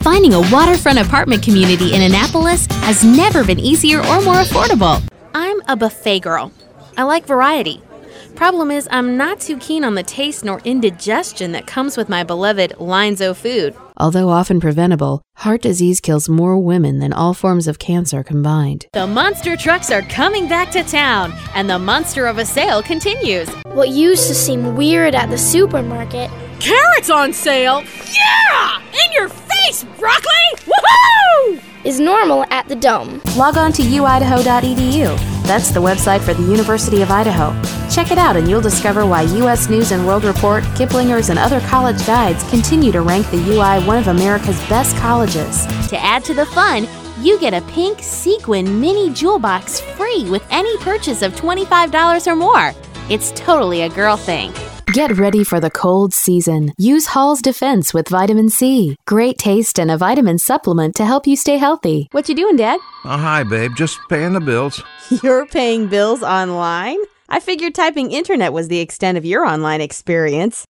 Finding a waterfront apartment community in Annapolis has never been easier or more affordable. I'm a buffet girl. I like variety. Problem is, I'm not too keen on the taste nor indigestion that comes with my beloved Lines-O food. Although often preventable, heart disease kills more women than all forms of cancer combined. The monster trucks are coming back to town, and the monster of a sale continues. What used to seem weird at the supermarket. Carrots on sale? Yeah! In your face, broccoli! Woohoo! Is normal at the Dome. Log on to uidaho.edu. That's the website for the University of Idaho. Check it out and you'll discover why U.S. News & World Report, Kiplinger's, and other college guides continue to rank the UI one of America's best colleges. To add to the fun, you get a pink sequin mini jewel box free with any purchase of $25 or more. It's totally a girl thing. Get ready for the cold season. Use Hall's Defense with vitamin C. Great taste and a vitamin supplement to help you stay healthy. What you doing, Dad? Oh, hi, babe. Just paying the bills. You're paying bills online? I figured typing internet was the extent of your online experience.